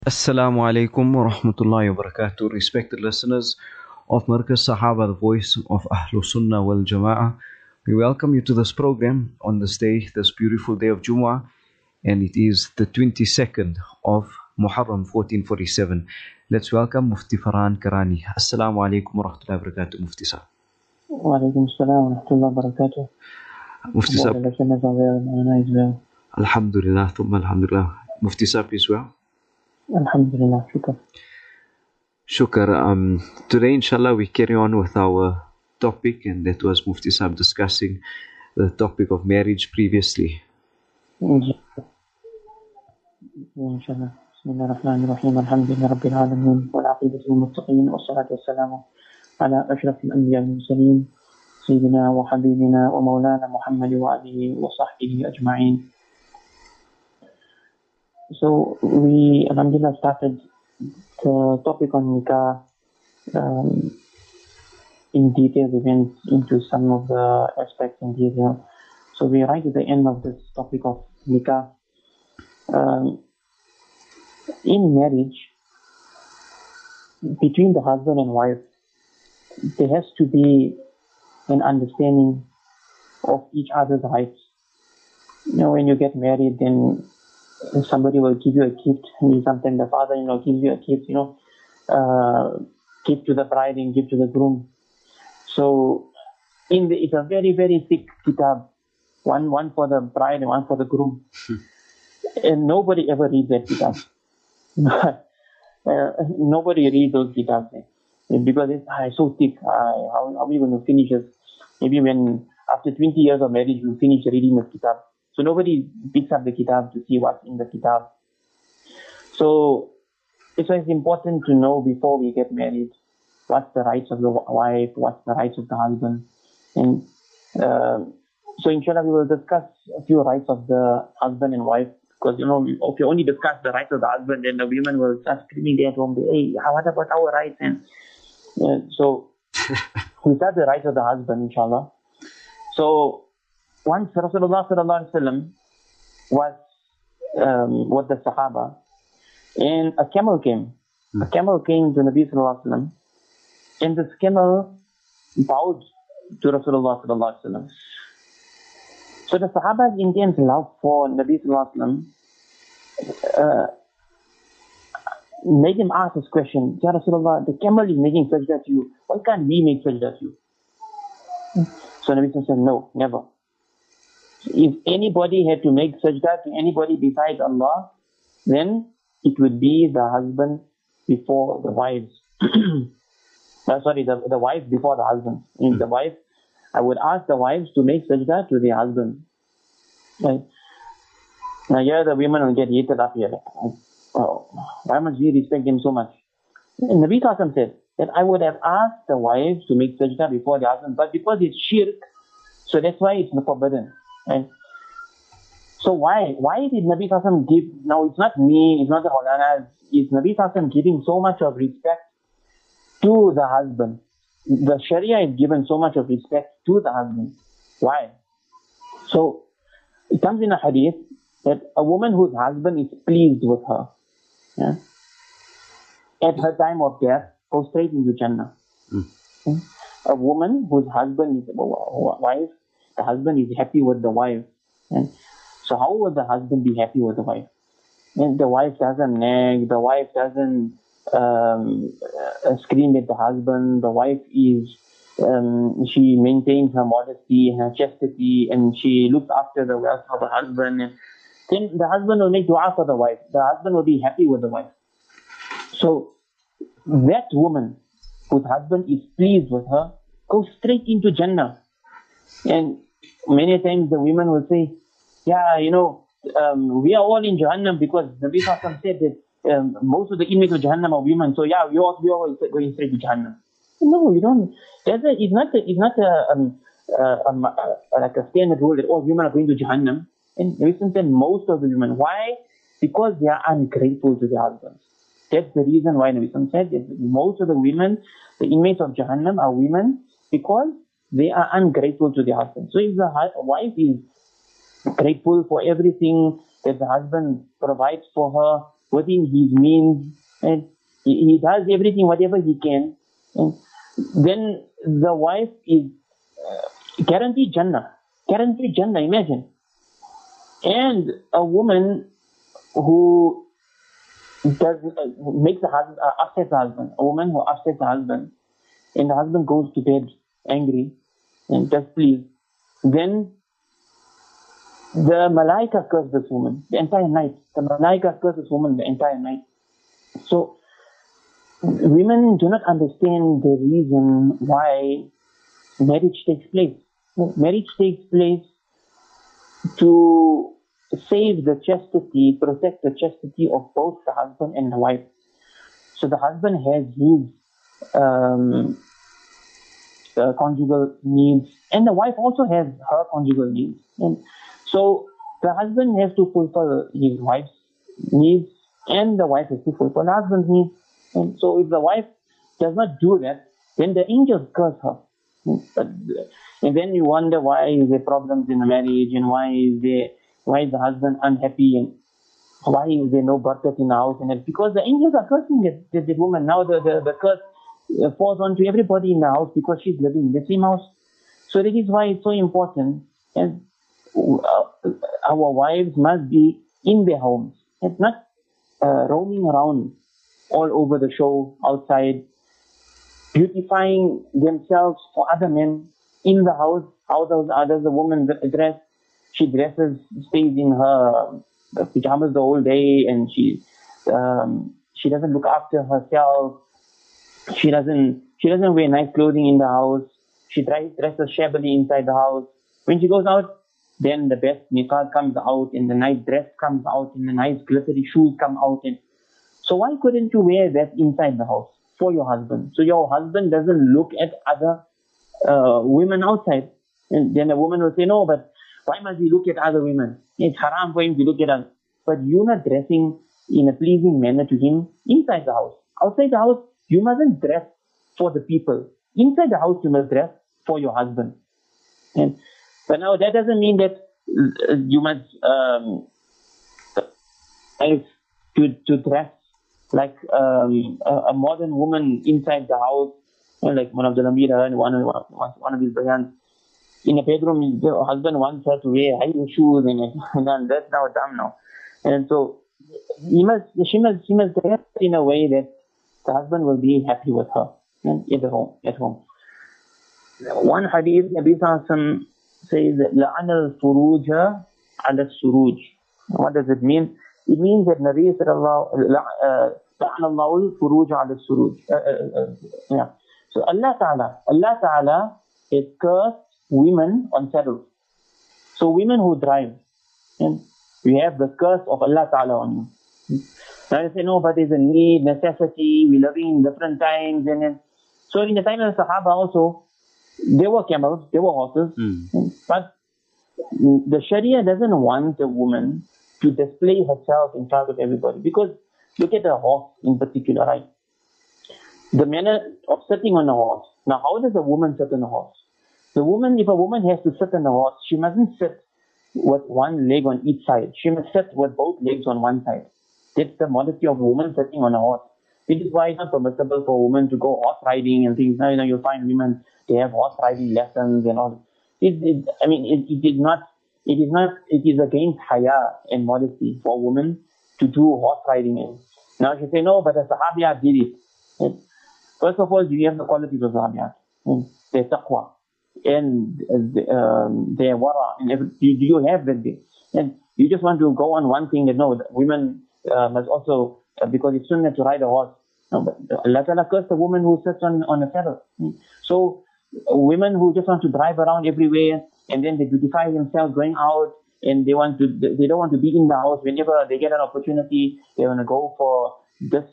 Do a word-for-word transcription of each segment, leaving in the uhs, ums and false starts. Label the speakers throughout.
Speaker 1: Assalamu alaikum wa rahmatullahi wa barakatuh. Respected listeners of Markaz Sahaba, the voice of Ahlul Sunnah wal Jama'ah. We welcome you to this program on this day, this beautiful day of Jumu'ah, and it is the twenty-second of Muharram fourteen forty-seven. Let's welcome Mufti Farhan Karani. Assalamu alaikum wa rahmatullahi wa barakatuh, Mufti Sahab.
Speaker 2: Wa alaikum assalam wa rahmatullahi wa barakatuh.
Speaker 1: Mufti Sahab.
Speaker 2: Well.
Speaker 1: Alhamdulillah, thumma alhamdulillah. Mufti Sahab is well.
Speaker 2: Alhamdulillah, shukr.
Speaker 1: Shukr. Um, today, inshallah, we carry on with our topic, and that was Mufti Sahab discussing the topic of marriage previously.
Speaker 2: Inshallah. Bismillah ar-Rahman ar-Rahim. Alhamdulillah Rabbil Alameen. Wal aqibatu lil muttaqin. Wa salatu wassalamu ala ashrafil anbiya wal mursalin. Sayyidina wa habibina wa maulana Muhammad wa alihi wa sahbihi ajma'in. So we, alhamdulillah, started the topic on nikah um, in detail. We went into some of the aspects in detail. So we're right at the end of this topic of nikah. Um, in marriage, between the husband and wife, there has to be an understanding of each other's rights. You know, when you get married, then somebody will give you a gift, and sometimes the father-in-law gives you a gift, you know, uh, give to the bride and give to the groom. So, in the, it's a very, very thick kitab, one one for the bride and one for the groom. And nobody ever reads that kitab. uh, nobody reads those kitabs eh? Because it's, ah, it's so thick. Ah, how, how are we going to finish it? Maybe when, after twenty years of marriage, you finish reading the kitab. So nobody picks up the kitab to see what's in the kitab. So it's always important to know before we get married what's the rights of the wife, what's the rights of the husband. And uh, so inshallah we will discuss a few rights of the husband and wife. Because, you know, if you only discuss the rights of the husband, then the women will start screaming there at home, hey, what about our rights? And uh, so we start the rights of the husband, inshallah. So once Rasulullah sallallahu alaihi wasallam was um, with the Sahaba, and a camel came. A camel came to Nabi sallallahu alaihi wasallam, and this camel bowed to Rasulullah sallallahu alaihi wasallam. So the Sahaba's intense love for Nabi sallallahu alaihi wasallam uh, made him ask this question: Ya Rasulullah, the camel is making sajda to you. Why can't we make sajda to you? So Nabi sallallahu alaihi wasallam said, no, never. If anybody had to make sajda to anybody besides Allah, then it would be the husband before the wives. uh, sorry, the, the wife before the husband. Mm. The wife, I would ask the wives to make sajda to their husband. Right? Now here the women will get heated up here. Like, oh, why must we respect them so much? And Nabi Sallallahu said that I would have asked the wives to make sajda before the husband, but because it's shirk, so that's why it's forbidden. Right? So why why did Nabi Sallallahu give? Now it's not me, it's not the Maulana, it's Nabi Sallallahu giving so much of respect to the husband. The Sharia is given so much of respect to the husband. Why? So it comes in a hadith that a woman whose husband is pleased with her, yeah, at her time of death, goes straight into Jannah. Mm. Okay? A woman whose husband is a wife, the husband is happy with the wife. And so how would the husband be happy with the wife? And the wife doesn't nag, the wife doesn't um, uh, scream at the husband, the wife is, um, she maintains her modesty, her chastity, and she looks after the wealth of her husband. And then the husband will make dua for the wife. The husband will be happy with the wife. So that woman whose husband is pleased with her goes straight into Jannah. And many times the women will say, yeah, you know, um, we are all in Jahannam because Nabi Sallallahu said that um, most of the inmates of Jahannam are women. So yeah, we all we all going straight to Jahannam. No, you don't. That's a, it's not. A, it's not a, um, uh, um, uh, like a standard rule that all women are going to Jahannam. And Nabi Sallallahu said most of the women. Why? Because they are ungrateful to their husbands. That's the reason why Nabi Sallallahu said that most of the women, the inmates of Jahannam, are women because they are ungrateful to their husband. So if the wife is grateful for everything that the husband provides for her, within his means, and he, he does everything, whatever he can, and then the wife is uh, guaranteed Jannah. Guaranteed Jannah, imagine. And a woman who does uh, makes the husband, uh, upsets the husband, a woman who upsets the husband, and the husband goes to bed angry and displeased, then the malaika curse this woman the entire night. The malaika curse this woman the entire night. So women do not understand the reason why marriage takes place. Marriage takes place to save the chastity, protect the chastity of both the husband and the wife. So the husband has his um, uh, conjugal needs, and the wife also has her conjugal needs. And so the husband has to fulfill his wife's needs, and the wife has to fulfill the husband's needs. And so if the wife does not do that, then the angels curse her. But, and then you wonder why is there problems in the marriage, and why is there why is the husband unhappy, and why is there no barakat in the house, and that, because the angels are cursing that, that, that woman. Now the, the, the curse uh, falls onto everybody in the house because she's living in the same house. So that is why it's so important, and uh, our wives must be in their homes. It's not uh, roaming around all over the show outside, beautifying themselves for other men. In the house, how does, how does the woman dress? She dresses, stays in her pajamas the whole day, and she um, she doesn't look after herself. She doesn't she doesn't wear nice clothing in the house. She dresses shabbily inside the house. When she goes out, then the best niqab comes out, and the nice dress comes out, and the nice glittery shoes come out. And so why couldn't you wear that inside the house for your husband? So your husband doesn't look at other uh, women outside. And then the woman will say, no, but why must he look at other women? It's haram for him to look at us. But you're not dressing in a pleasing manner to him inside the house. Outside the house, you mustn't dress for the people. Inside the house, you must dress for your husband. And but now that doesn't mean that uh, you must um, to to dress like um, a, a modern woman inside the house, or like one of the Lamira and one of one of his bayans. In a bedroom, the husband wants her to wear high shoes, and, and that's now dumb now. And so he must, she must, she must dress in a way that the husband will be happy with her at home. At home. One hadith, Nabi Sallallahu says, "La'an al-furuja ala suruj." What does it mean? It means that Nabi Sallallahu "La'an Allahu al-furuja ala suruj." Yeah. So Allah Taala, Allah Taala is cursed women on saddles. So women who drive, and we have the curse of Allah Ta'ala on you. Now you say, no, but there's a need, necessity, we're living in different times. And then, so in the time of the Sahaba also, there were camels, there were horses. Mm. But the Sharia doesn't want a woman to display herself in front of everybody. Because look at a horse in particular, right? The manner of sitting on a horse. Now, how does a woman sit on a horse? The woman, if a woman has to sit on a horse, she mustn't sit with one leg on each side. She must sit with both legs on one side. That's the modesty of a woman sitting on a horse. This is why it's not permissible for a woman to go horse riding and things. Now, you know, you'll find women, they have horse riding lessons and all. It, it, I mean, it, it is not, it is not, it is against haya and modesty for a woman to do horse riding. And now she say, no, but the Sahabiyat did it. And first of all, do you have the qualities of Sahabiyat? Their taqwa and um, their wara, and every, do you have that day? And you just want to go on one thing that no, women uh, must also, uh, because it's sunnah to ride a horse. No, but Allah Ta'ala cursed the woman who sits on, on a saddle. So uh, women who just want to drive around everywhere, and then they beautify themselves going out, and they want to, they don't want to be in the house. Whenever they get an opportunity, they want to go for this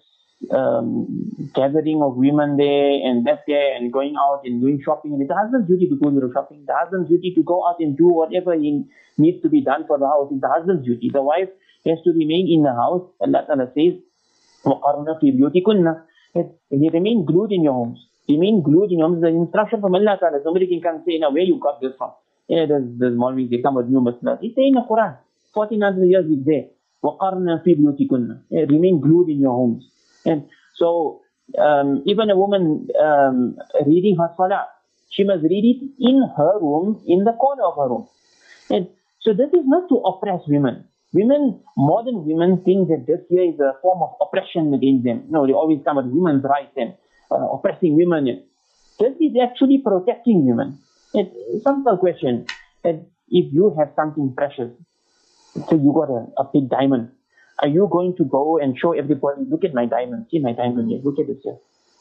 Speaker 2: um, gathering of women there and that there, and going out and doing shopping. And it's the husband's duty to go to the shopping. The husband's duty to go out and do whatever he needs to be done for the house. It's the husband's duty. The wife has to remain in the house. Allah Ta'ala says, وَقَرْنَ فِي بُيُوتِكُنَّ. You remain glued in your homes. Remain glued in your homes. The instruction from Allah Ta'ala. Somebody can come and say, now where you got this from? Yeah, there's, there's Maulvis, they come with new Muslims. It's there in the Quran. fourteen hundred years it's there. وَقَرْنَ فِي بُيُوتِكُنَّ. Remain glued in your homes. And so, um, even a woman um, reading her salah, she must read it in her room, in the corner of her room. And so this is not to oppress women. Women, modern women think that this here is a form of oppression against them. No, they always come at women's rights and uh, oppressing women. This is actually protecting women. It's a simple question. And if you have something precious, so you got a, a big diamond, are you going to go and show everybody, look at my diamond, see my diamond here, look at this here.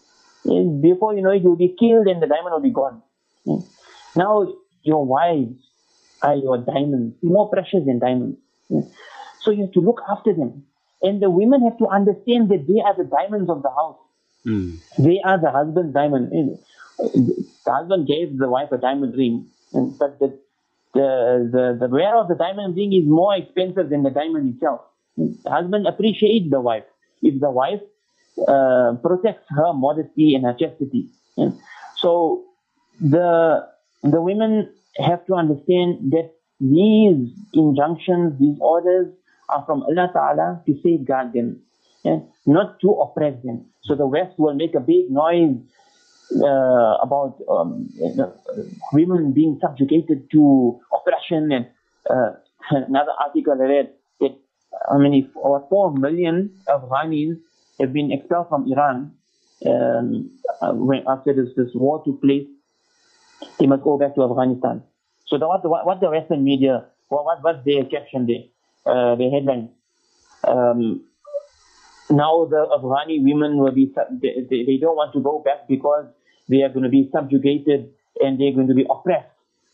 Speaker 2: And before you know it, you'll be killed and the diamond will be gone. Now, your wives are your diamonds, more precious than diamonds. So you have to look after them. And the women have to understand that they are the diamonds of the house. Mm. They are the husband's diamond. The husband gave the wife a diamond ring, but the, the, the, the wearer of the diamond ring is more expensive than the diamond itself. The husband appreciates the wife if the wife uh, protects her modesty and her chastity. So the, the women have to understand that these injunctions, these orders are from Allah Ta'ala to safeguard them, and not to oppress them. So the West will make a big noise uh, about um, women being subjugated to oppression. And uh, another article I read that I mean, about four million Afghanis have been expelled from Iran um, when, after this, this war took place. They must go back to Afghanistan. So the, what, the, what the Western media, what, what what's their caption there, uh, their headline? Um, now the Afghani women will be, they, they, they don't want to go back because they are going to be subjugated and they're going to be oppressed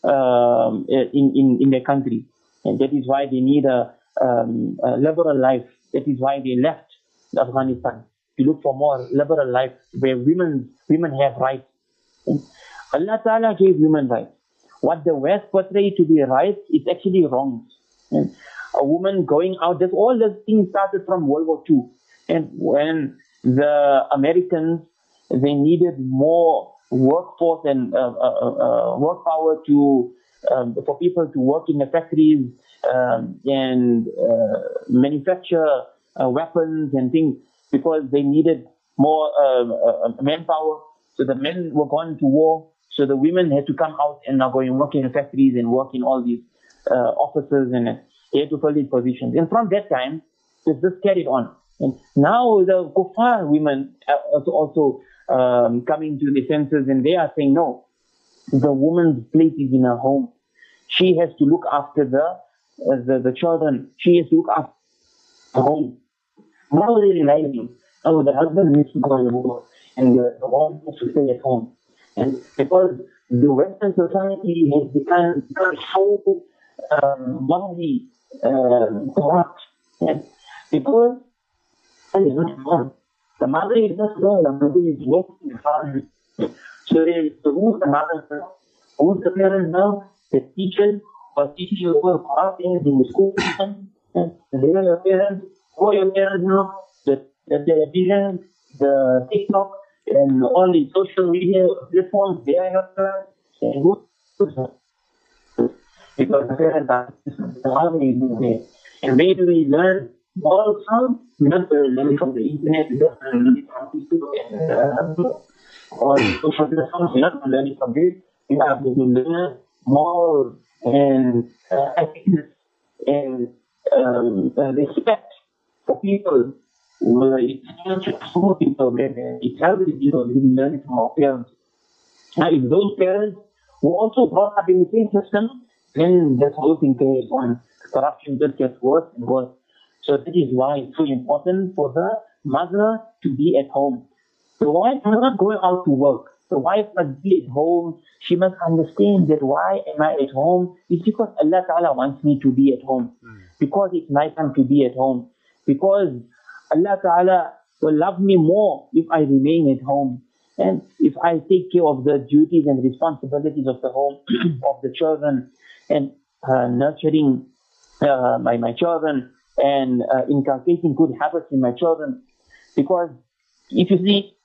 Speaker 2: um, in, in, in their country. And that is why they need a, um, a liberal life. That is why they left Afghanistan, to look for more liberal life where women, women have rights. And Allah Ta'ala gave human rights. What the West portrays to be right is actually wrong. And a woman going out, this, all these things started from World War Two. And when the Americans, they needed more workforce and uh, uh, uh, work power to um, for people to work in the factories um, and uh, manufacture uh, weapons and things, because they needed more uh, uh, manpower. So the men were gone to war. So the women had to come out and now go and work in the factories and work in all these uh, offices, and uh, they had to fill these positions. And from that time, it's just carried on. And now the kuffar women are also um, coming to the senses, and they are saying, no, the woman's place is in her home. She has to look after the uh, the, the children. She has to look after the home. Now they're realizing, oh, the husband needs to go to work and the, the wife needs to stay at home. And because the Western society has become, become so um, morally uh, corrupt, and because is not mom. The mother is not there, the mother is working hard. So they, so who's the mother? Who's the parent now? The teachers or teaching you all hard things in the school system. And they are your parents. Who are your parents now? The, the television, the TikTok, and all the social media platforms, they are your parents. And who's that? Because the parents are the army is there. And where do we learn all from? Not learning from the internet, not learning from people and uh, or social platforms, not learning from this. You have to learn more and uh, ethics and um, uh, respect for people. Well, it's not just small people, it's elderly people who learn from our parents. Now, if those parents were also brought up in the same system, then this whole thing carries on. Corruption just gets worse and worse. So that is why it's so important for the mother to be at home. The wife must not go out to work. The wife must be at home. She must understand that why am I at home? It's because Allah Ta'ala wants me to be at home. Mm. Because it's my time to be at home. Because Allah Ta'ala will love me more if I remain at home. And if I take care of the duties and responsibilities of the home, of the children, and uh, nurturing uh, my, my children, and uh, inculcating good habits in my children. Because if you see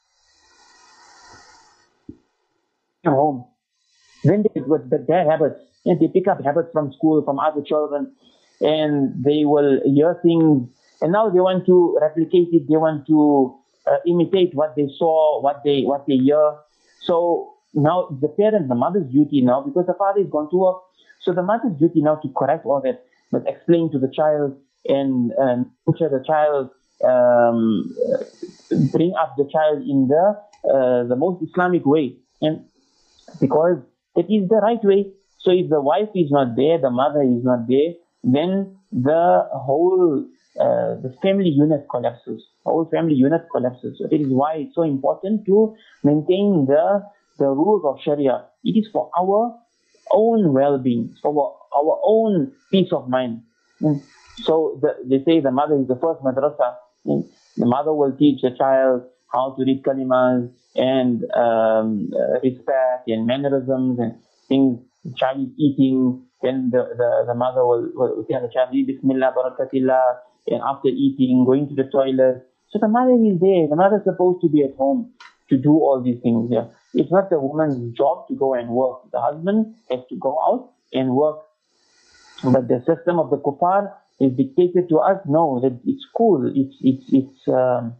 Speaker 2: at home, then they, with their habits, and they pick up habits from school, from other children, and they will hear things, and now they want to replicate it, they want to uh, imitate what they saw, what they what they hear. So now the parent, the mother's duty now, because the father is gone to work, so the mother's duty now to correct all that, but explain to the child and and nurture the child, um, bring up the child in the uh, the most Islamic way, and because it is the right way. So if the wife is not there, the mother is not there, then the whole uh, the family unit collapses. The whole family unit collapses. So that is why it's so important to maintain the the rules of Sharia. It is for our own well-being, for our, our own peace of mind. Mm. So the, they say the mother is the first madrasa. Mm. The mother will teach the child how to read kalimas and um, uh, respect and mannerisms and things. The child is eating, then the, the, the mother will, will tell the child, Bismillah, Barakatillah, and after eating, going to the toilet. So the mother is there. The mother is supposed to be at home to do all these things. Yeah. It's not the woman's job to go and work. The husband has to go out and work. But the system of the kuffar is dictated to us. No, that it's cool. It's it's it's um,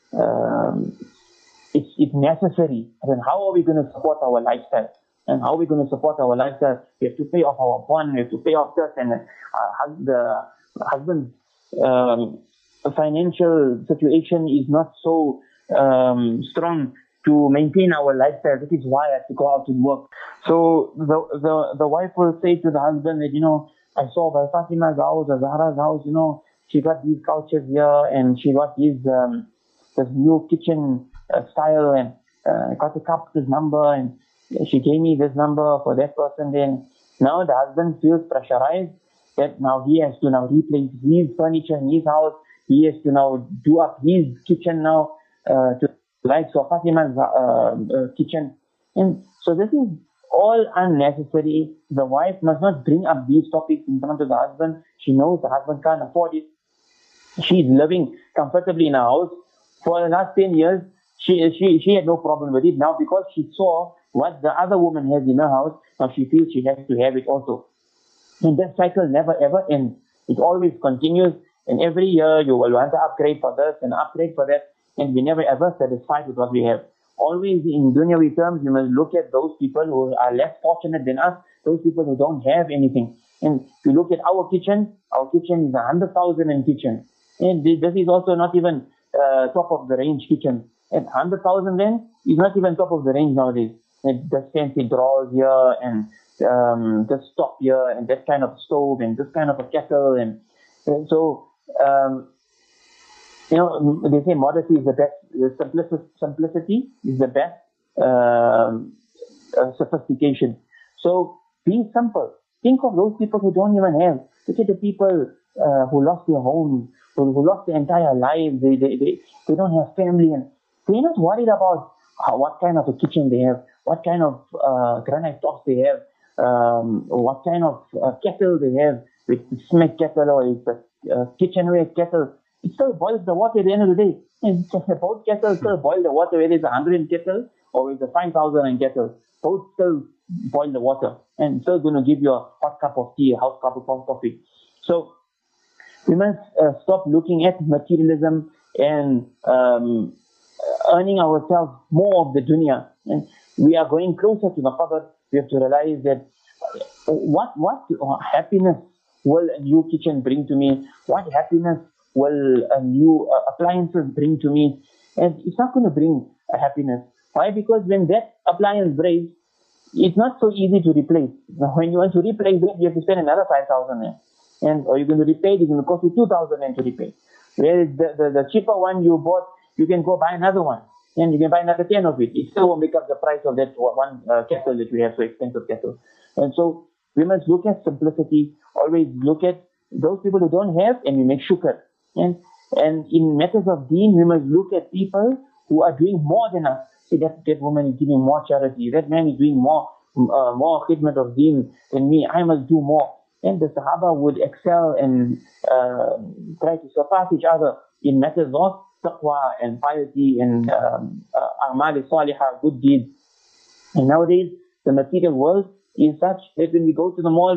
Speaker 2: um, it's it's necessary. And then how are we going to support our lifestyle? And how are we going to support our lifestyle? We have to pay off our bond. We have to pay off this, and uh, the husband's um, financial situation is not so um, strong to maintain our lifestyle. That is why I have to go out and work. So the the the wife will say to the husband that, you know, I saw by Fatima's house or Zahra's house, you know, she got these couches here and she got these um, this new kitchen uh, style, and uh, got the cup, this number, and she gave me this number for that person. Then now the husband feels pressurized that now he has to now replace his furniture in his house. He has to now do up his kitchen now uh, to like so Fatima's uh, uh, kitchen. And so this is all unnecessary. The wife must not bring up these topics in front of the husband. She knows the husband can't afford it. She's living comfortably in her house. For the last ten years, she, she, she had no problem with it. Now because she saw what the other woman has in her house, now she feels she has to have it also. And that cycle never ever ends. It always continues. And every year you will want to upgrade for this and upgrade for that. And we never ever satisfied with what we have. Always in dunyawi terms, we must look at those people who are less fortunate than us, those people who don't have anything. And if you look at our kitchen, our kitchen is a hundred thousand in kitchen. And this is also not even uh, top of the range kitchen. At hundred thousand then is not even top of the range nowadays. And there's fancy drawers here, and um, this top here, and that kind of stove, and this kind of a kettle, and, and so um, you know, they say modesty is the best, simplicity, simplicity is the best um, uh, sophistication. So be simple. Think of those people who don't even have. Look at the people uh, who lost their homes, who, who lost their entire lives. They, they, they, they don't have family, and they're not worried about how, what kind of a kitchen they have, what kind of uh, granite tops they have, um, what kind of uh, kettle they have, with smack kettle or it's a uh, kitchenware kettle. It still boils the water at the end of the day. And both kettles still boil the water, whether it's a hundred kettle or it's a five thousand kettle. Both still boil the water and still going to give you a hot cup of tea, a hot cup of coffee. So we must uh, stop looking at materialism and um, earning ourselves more of the dunya. And we are going closer to the qabr. We have to realize that what what happiness will a new kitchen bring to me? What happiness will a new uh, appliances bring to me? And it's not going to bring a happiness. Why? Because when that appliance breaks, it's not so easy to replace. Now, when you want to replace it, you have to spend another five thousand there. And or you're going to repair it, it's going to cost you two thousand to repair. Whereas the, the, the cheaper one you bought, you can go buy another one. And you can buy another ten of it. It still won't make up the price of that one uh, kettle that we have, so expensive kettle. And so we must look at simplicity. Always look at those people who don't have, and we make shukr. And and in matters of deen, we must look at people who are doing more than us. See, that, that woman is giving more charity. That man is doing more uh, more khidmat of deen than me. I must do more. And the Sahaba would excel and uh, try to surpass each other in matters of taqwa and piety and um, uh, a'mal salihah, good deeds. And nowadays, the material world is such that when we go to the mall, we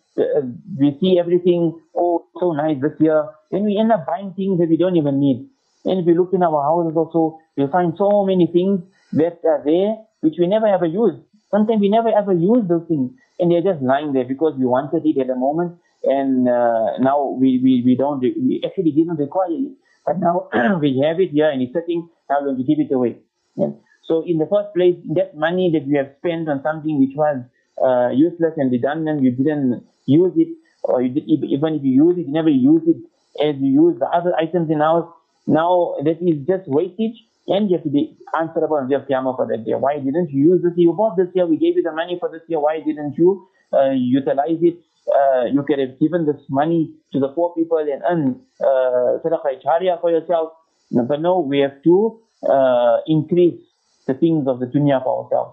Speaker 2: uh, we see everything, oh, so nice this year. Then we end up buying things that we don't even need. And if we look in our houses also, we find so many things that are there which we never ever use. Sometimes we never ever use those things, and they're just lying there because we wanted it at the moment, and uh, now we, we, we don't, we actually didn't require it. But now we have it here and it's sitting, now we're going to give it away. Yeah. So in the first place, that money that we have spent on something which was uh, useless and redundant, you didn't use it, or you did, even if you use it, you never use it as you use the other items in house. Now that is just wastage, and you have to be answerable on the day of Qiyamah for that day. Why didn't you use this? You bought this year, we gave you the money for this year, why didn't you uh, utilize it? Uh, you could have given this money to the poor people and earn uh, sadaqah jariyah for yourself. No, but no, we have to uh, increase the things of the dunya for ourselves.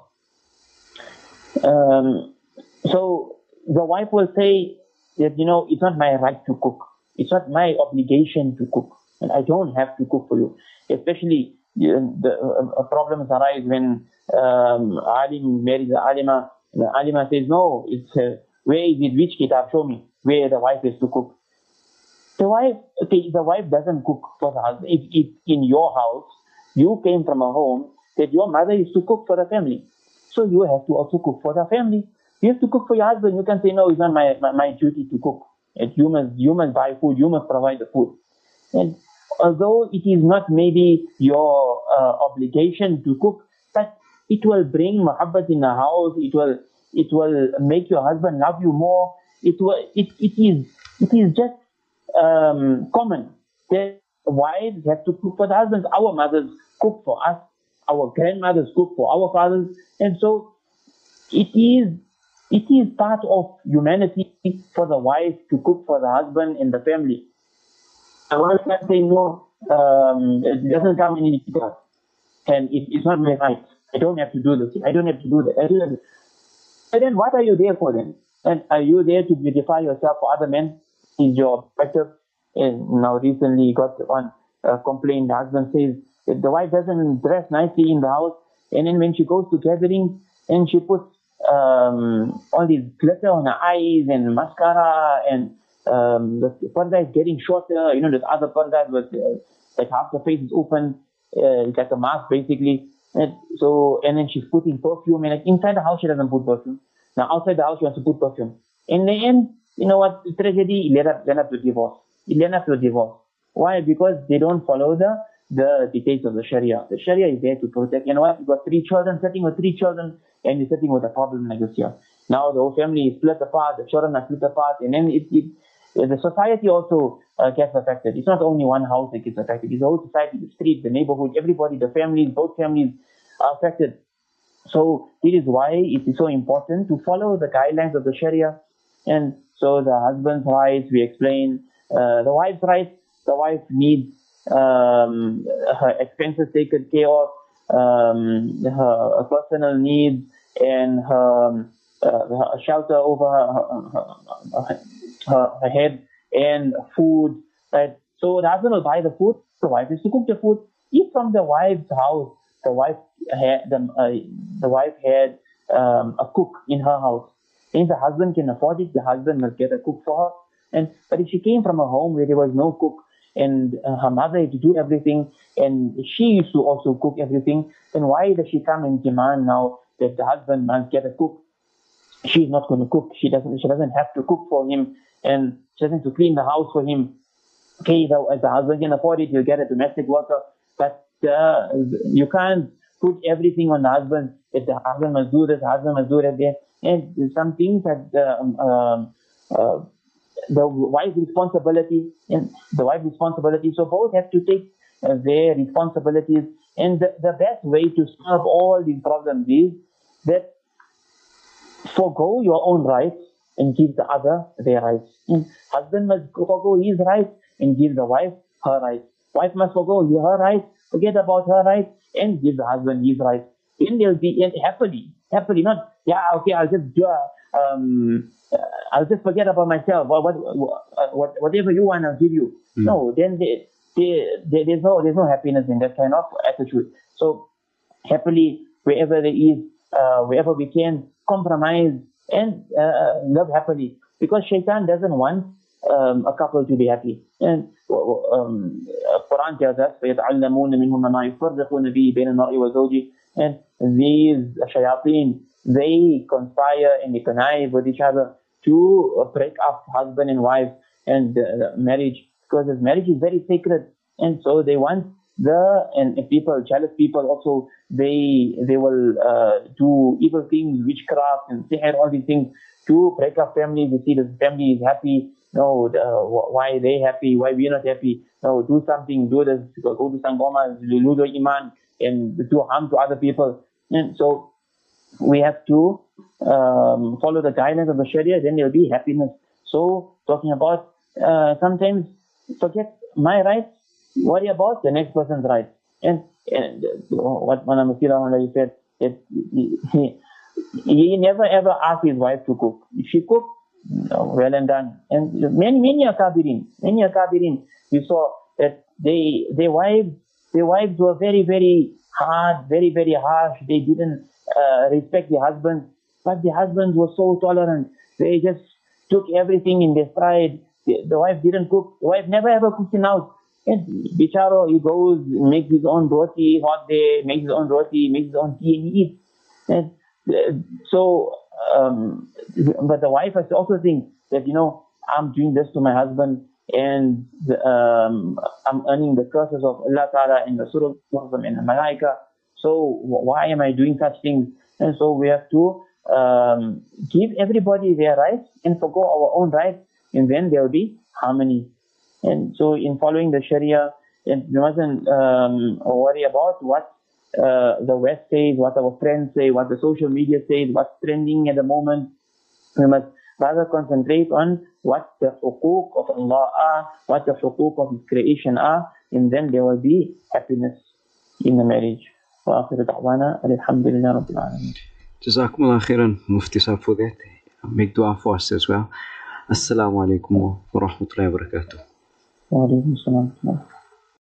Speaker 2: Um, so the wife will say that, you know, it's not my right to cook. It's not my obligation to cook. And I don't have to cook for you. Especially you know, the uh, problems arise when um, alim marries the alima. The alima says, no, it's uh, where is it? Which kitab? Show me where the wife is to cook. The wife, okay, the wife doesn't cook for the husband. If, if in your house you came from a home that your mother is to cook for the family, so you have to also cook for the family. You have to cook for your husband. You can say, no, it's not my, my, my duty to cook. And you must, you must buy food. You must provide the food. And although it is not maybe your uh, obligation to cook, but it will bring muhabbat in the house. It will, it will make your husband love you more. It will, it, it is, it is just um, common that wives have to cook for the husbands. Our mothers cook for us. Our grandmothers cook for our fathers, and so it is. It is part of humanity for the wife to cook for the husband and the family. I want to say no. Um, it doesn't come in any kitab, and it, it's not my right. I don't have to do this. I don't have to do that. I don't have to. And then what are you there for then? And are you there to beautify yourself for other men? Is your objective? And now recently got one uh, complaint. The husband says that the wife doesn't dress nicely in the house, and then when she goes to gathering and she puts um, all these glitter on her eyes and mascara, and um, the parda is getting shorter. You know, there's other pardas with uh, like half the face is open, uh, it's like a mask basically. And so, and then she's putting perfume, and like inside the house she doesn't put perfume. Now outside the house she wants to put perfume. In the end, you know what? Tragedy led up, led up to divorce. It led up to divorce. Why? Because they don't follow the the dictates of the Sharia. The Sharia is there to protect. You know what? You've got three children, sitting with three children, and you're sitting with a problem like this here. Now the whole family is split apart, the children are split apart, and then it, it the society also uh, gets affected. It's not only one house that gets affected. It's the whole society, the street, the neighborhood, everybody, the families, both families are affected. So this is why it is so important to follow the guidelines of the Sharia. And so the husband's rights, we explain, uh, the wife's rights, the wife needs um, her expenses taken care of, um, her personal needs, and her, uh, her shelter over her, her, her, her, her head, and food. Right? So the husband will buy the food, the wife is to cook the food. If from the wife's house, the wife had the, uh, the wife had um, a cook in her house, if the husband can afford it, the husband must get a cook for her. And but if she came from a home where there was no cook, and uh, her mother had to do everything, and she used to also cook everything, then why does she come and demand now that the husband must get a cook? She's not going to cook. She doesn't. She doesn't have to cook for him, and she doesn't have to clean the house for him. Okay, the, if the husband can afford it, he'll get a domestic worker. But uh, you can't put everything on the husband. If the husband must do this, the husband must do that. There. And some things that um, um, uh, the wife's responsibility and the wife's responsibility. So both have to take uh, their responsibilities. And the, the best way to solve all these problems is that forego your own rights and give the other their rights. And husband must forego his rights and give the wife her rights. Wife must forego her rights, forget about her rights, and give the husband his rights. Then they'll be in happily, happily, not, yeah, okay, I'll just do, uh, um, uh, I'll just forget about myself. What, what, what, whatever you want, I'll give you. Mm. No, then they, they, they, there's no, there's no happiness in that kind of attitude. So happily, wherever there is, uh, wherever we can, compromise and uh, live happily. Because shaitan doesn't want um, a couple to be happy. And um, Quran tells us, فَيَتَعَلَّمُونَ مِنْهُمَ مَا يُفَرِّقُونَ بِهِ بَيْنَ الْمَرْءِ وَزَوْجِهِ. And these shayateen, they conspire and they connive with each other to break up husband and wife and uh, marriage, because this marriage is very sacred. And so they want the, and people, jealous people also, they they will uh, do evil things, witchcraft and sihr, all these things to break up families. You see the family is happy. No, the, why are they happy? Why we are not happy? No, do something, do this, go to Sangoma, lose your iman, and do harm to other people. And so we have to um, follow the guidelines of the Sharia, then there will be happiness. So talking about uh, sometimes forget my rights, worry about the next person's rights. And, and uh, what Mana Masira said, that he, he, he never ever asked his wife to cook. If she cooked, no, well and done. And many, many akabirin, many akabirin, you saw that they, their wives, their wives were very, very hard, very, very harsh. They didn't uh, respect the husbands, but the husbands were so tolerant. They just took everything in their stride. The, the wife didn't cook. The wife never ever cooked in the house. And Bicharo, he goes, makes his own roti hot day, makes his own roti, makes his own tea, and he eats. And uh, so, um, but the wife has to also think that, you know, I'm doing this to my husband, and um, I'm earning the curses of Allah Ta'ala and the Surah and the Malaika. So why am I doing such things? And so we have to um, give everybody their rights and forgo our own rights, and then there will be harmony. And so in following the Sharia, and we mustn't um, worry about what uh, the West says, what our friends say, what the social media says, what's trending at the moment. We must rather concentrate on what the huquq of Allah are, what the huquq of His creation are, and then there will be happiness in the marriage. وآخر دعوانا الحمد لله رب العالمين.
Speaker 1: Jazakumullah khairan, Mufti Sahib, for that. Make dua for us as well. Assalamu alaikum wa rahmatullahi wa barakatuh.
Speaker 2: Wa alaikum assalam.